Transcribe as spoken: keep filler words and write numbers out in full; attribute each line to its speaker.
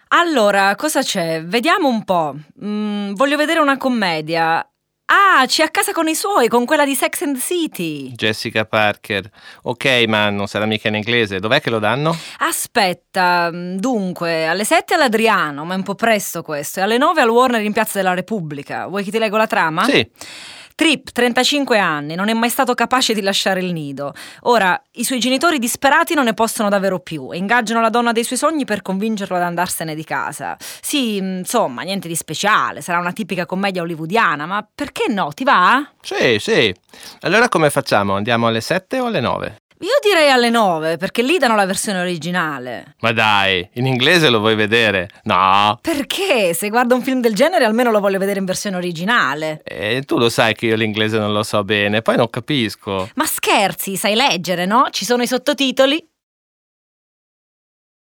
Speaker 1: Allora, cosa c'è? Vediamo un po'. Mm, voglio vedere una commedia. Ah, c'è A casa con i suoi, con quella di Sex and the City.
Speaker 2: Jessica Parker. Ok, ma non sarà mica in inglese. Dov'è che lo danno?
Speaker 1: Aspetta, dunque, alle sette all'Adriano, ma è un po' presto questo, e alle nove al Warner in Piazza della Repubblica. Vuoi che ti leggo la trama?
Speaker 2: Sì.
Speaker 1: Trip, trentacinque anni, non è mai stato capace di lasciare il nido. Ora, i suoi genitori disperati non ne possono davvero più e ingaggiano la donna dei suoi sogni per convincerlo ad andarsene di casa. Sì, insomma, niente di speciale, sarà una tipica commedia hollywoodiana, ma perché no? Ti va?
Speaker 2: Sì, sì. Allora come facciamo? Andiamo alle sette o alle nove?
Speaker 1: Io direi alle nove, perché lì danno la versione originale.
Speaker 2: Ma dai, in inglese lo vuoi vedere? No.
Speaker 1: Perché? Se guardo un film del genere almeno lo voglio vedere in versione originale.
Speaker 2: E tu lo sai che io l'inglese non lo so bene, poi non capisco.
Speaker 1: Ma scherzi, sai leggere, no? Ci sono i sottotitoli.